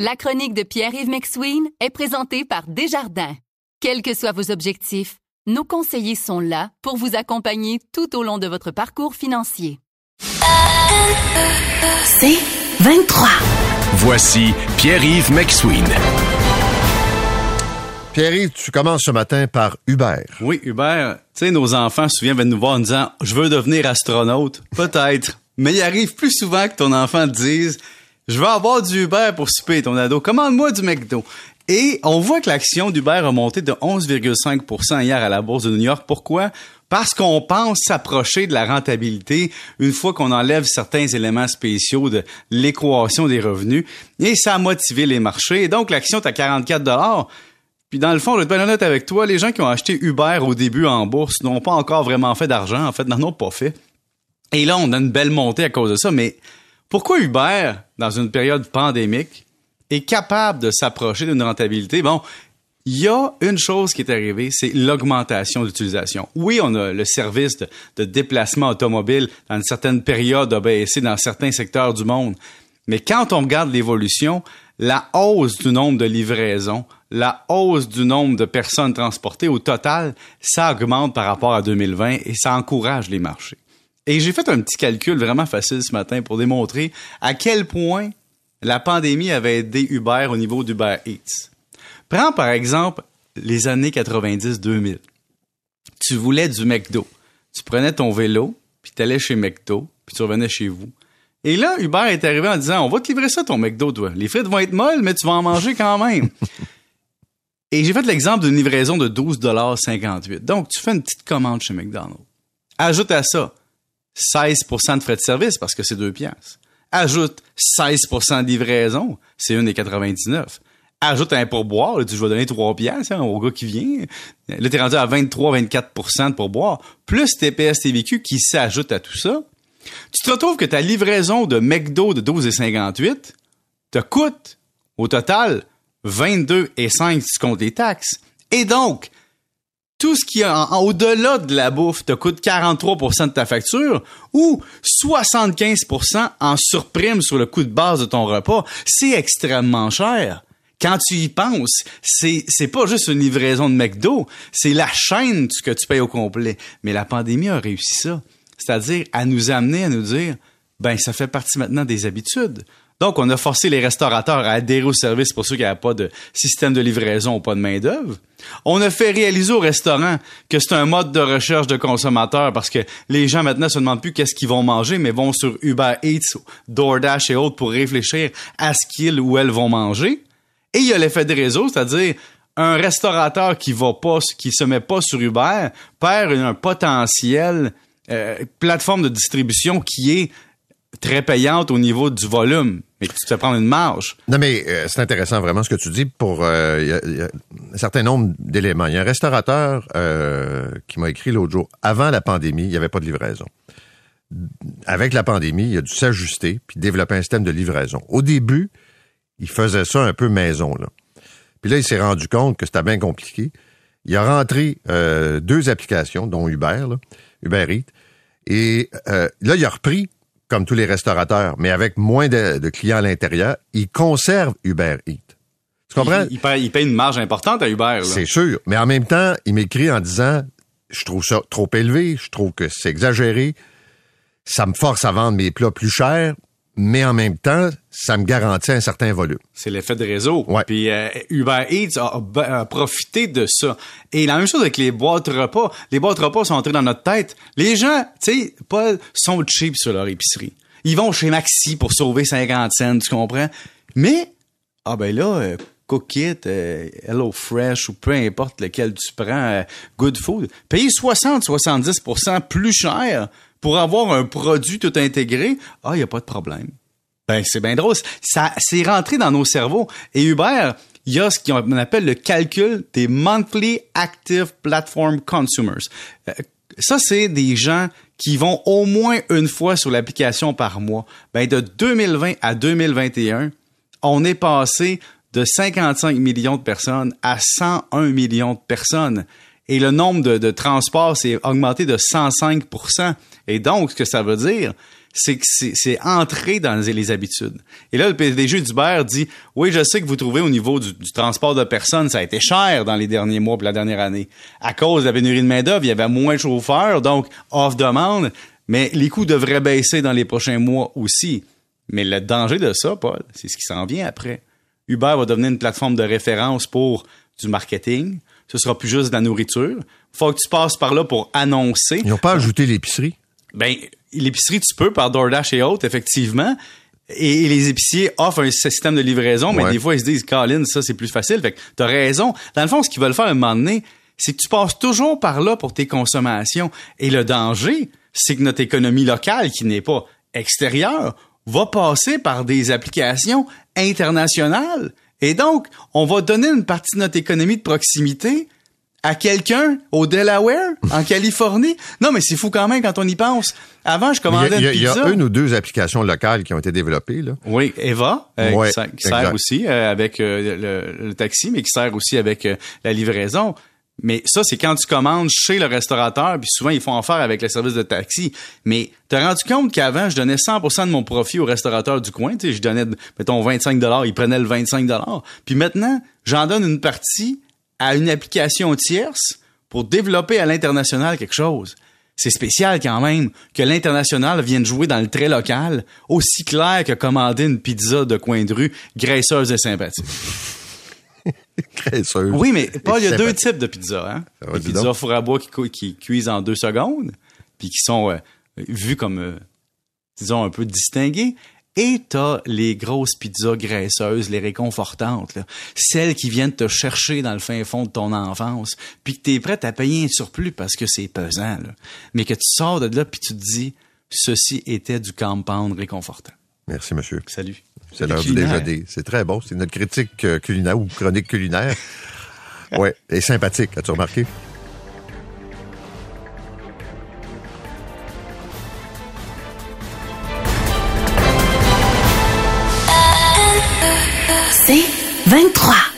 La chronique de Pierre-Yves McSween est présentée par Desjardins. Quels que soient vos objectifs, nos conseillers sont là pour vous accompagner tout au long de votre parcours financier. C'est 23. Voici Pierre-Yves McSween. Pierre-Yves, tu commences ce matin par Hubert. Oui, Hubert. Tu sais, nos enfants se souviennent, viennent nous voir en disant « Je veux devenir astronaute. » Peut-être. Mais il arrive plus souvent que ton enfant te dise « Je veux avoir du Uber pour souper, ton ado. Commande-moi du McDo. » Et on voit que l'action d'Uber a monté de 11,5% hier à la Bourse de New York. Pourquoi? Parce qu'on pense s'approcher de la rentabilité une fois qu'on enlève certains éléments spéciaux de l'équation des revenus. Et ça a motivé les marchés. Et donc, l'action est à 44 $. Puis dans le fond, je vais être bien honnête avec toi, les gens qui ont acheté Uber au début en bourse n'ont pas encore vraiment fait d'argent. En fait, n'en ont pas fait. Et là, on a une belle montée à cause de ça. Mais pourquoi Uber, dans une période pandémique, est capable de s'approcher d'une rentabilité? Bon, il y a une chose qui est arrivée, c'est l'augmentation d'utilisation. Oui, on a le service de déplacement automobile dans une certaine période a baissé dans certains secteurs du monde. Mais quand on regarde l'évolution, la hausse du nombre de livraisons, la hausse du nombre de personnes transportées au total, ça augmente par rapport à 2020 et ça encourage les marchés. Et j'ai fait un petit calcul vraiment facile ce matin pour démontrer à quel point la pandémie avait aidé Uber au niveau d'Uber Eats. Prends par exemple les années 90-2000. Tu voulais du McDo. Tu prenais ton vélo, puis tu allais chez McDo, puis tu revenais chez vous. Et là, Uber est arrivé en disant « On va te livrer ça, ton McDo, toi. Les frites vont être molles, mais tu vas en manger quand même. » Et j'ai fait l'exemple d'une livraison de 12,58 $. Donc, tu fais une petite commande chez McDonald's. Ajoute à ça 16% de frais de service, parce que c'est 2 piastres. Ajoute 16% de livraison, c'est 1,99 $. Ajoute un pourboire, là, tu vas donner 3 piastres au gars qui vient. Là, t'es rendu à 23-24% de pourboire, plus TPS TVQ qui s'ajoute à tout ça. Tu te retrouves que ta livraison de McDo de 12,58 te coûte, au total, 22,5 si tu comptes les taxes. Et donc, tout ce qui est au-delà de la bouffe te coûte 43% de ta facture ou 75% en surprime sur le coût de base de ton repas. C'est extrêmement cher. Quand tu y penses, c'est pas juste une livraison de McDo, c'est la chaîne que tu payes au complet. Mais la pandémie a réussi ça. C'est-à-dire à nous amener à nous dire, ben ça fait partie maintenant des habitudes. Donc, on a forcé les restaurateurs à adhérer au service pour ceux qui n'avaient pas de système de livraison ou pas de main-d'œuvre. On a fait réaliser aux restaurants que c'est un mode de recherche de consommateurs parce que les gens maintenant se demandent plus qu'est-ce qu'ils vont manger, mais vont sur Uber Eats, DoorDash et autres pour réfléchir à ce qu'ils ou elles vont manger. Et il y a l'effet de réseau, c'est-à-dire un restaurateur qui se met pas sur Uber perd un potentiel plateforme de distribution qui est très payante au niveau du volume, mais tu te fais prendre une marge. Non, mais c'est intéressant vraiment ce que tu dis pour y a un certain nombre d'éléments. Il y a un restaurateur qui m'a écrit l'autre jour, avant la pandémie, il n'y avait pas de livraison. Avec la pandémie, il a dû s'ajuster puis développer un système de livraison. Au début, il faisait ça un peu maison, là. Puis là, il s'est rendu compte que c'était bien compliqué. Il a rentré 2 applications, dont Uber Eats, et là, il a repris comme tous les restaurateurs, mais avec moins de clients à l'intérieur, il conserve Uber Eats. Tu comprends? Il paye une marge importante à Uber, là. C'est sûr. Mais en même temps, il m'écrit en disant, je trouve ça trop élevé, je trouve que c'est exagéré, ça me force à vendre mes plats plus chers, mais en même temps, ça me garantit un certain volume. C'est l'effet de réseau. Ouais. Puis Uber Eats a profité de ça. Et la même chose avec les boîtes repas. Les boîtes repas sont entrées dans notre tête. Les gens, tu sais, pas sont cheap sur leur épicerie. Ils vont chez Maxi pour sauver 50 cents, tu comprends? Mais, Cookit, HelloFresh ou peu importe lequel tu prends, Good Food, payer 60-70% plus cher pour avoir un produit tout intégré, il n'y a pas de problème. Ben, c'est bien drôle. Ça, c'est rentré dans nos cerveaux. Et Uber, il y a ce qu'on appelle le calcul des Monthly Active Platform Consumers. Ça, c'est des gens qui vont au moins une fois sur l'application par mois. Ben, de 2020 à 2021, on est passé de 55 millions de personnes à 101 millions de personnes. Et le nombre de transports s'est augmenté de 105%. Et donc, ce que ça veut dire, c'est que c'est entré dans les habitudes. Et là, le PDG d'Uber dit, oui, je sais que vous trouvez au niveau du transport de personnes, ça a été cher dans les derniers mois puis la dernière année. À cause de la pénurie de main-d'œuvre, il y avait moins de chauffeurs, donc off-demande, mais les coûts devraient baisser dans les prochains mois aussi. Mais le danger de ça, Paul, c'est ce qui s'en vient après. Uber va devenir une plateforme de référence pour du marketing. Ce sera plus juste de la nourriture. Faut que tu passes par là pour annoncer. Ils n'ont pas ajouté l'épicerie? Ben, l'épicerie, tu peux par DoorDash et autres, effectivement. Et les épiciers offrent un système de livraison, mais des fois, ils se disent, Colin, ça, c'est plus facile. Fait que t'as raison. Dans le fond, ce qu'ils veulent faire à un moment donné, c'est que tu passes toujours par là pour tes consommations. Et le danger, c'est que notre économie locale, qui n'est pas extérieure, va passer par des applications internationales. Et donc, on va donner une partie de notre économie de proximité à quelqu'un au Delaware, en Californie. Non, mais c'est fou quand même quand on y pense. Avant, je commandais une pizza. Il y a une ou deux applications locales qui ont été développées, là. Oui, Eva, qui sert aussi avec le taxi, mais qui sert aussi avec la livraison. Mais ça, c'est quand tu commandes chez le restaurateur, puis souvent, ils font affaire avec le service de taxi. Mais t'as rendu compte qu'avant, je donnais 100% de mon profit au restaurateur du coin. Tu sais, je donnais, mettons, 25$, il prenait le 25$. Puis maintenant, j'en donne une partie à une application tierce pour développer à l'international quelque chose. C'est spécial quand même que l'international vienne jouer dans le très local, aussi clair que commander une pizza de coin de rue graisseuse et sympathique. Graisseuse. Oui, mais Paul, il y a deux types de pizzas. Hein? Les pizzas four à bois qui cuisent en 2 secondes, puis qui sont vues comme, disons, un peu distinguées. Et t'as les grosses pizzas graisseuses, les réconfortantes, là. Celles qui viennent te chercher dans le fin fond de ton enfance, puis que t'es prête à payer un surplus parce que c'est pesant, là. Mais que tu sors de là puis tu te dis, ceci était du compound réconfortant. Merci, monsieur. Salut. C'est l'heure du déjeuner. C'est très bon. C'est notre critique culinaire ou chronique culinaire. Ouais, et sympathique, as-tu remarqué? C'est 23.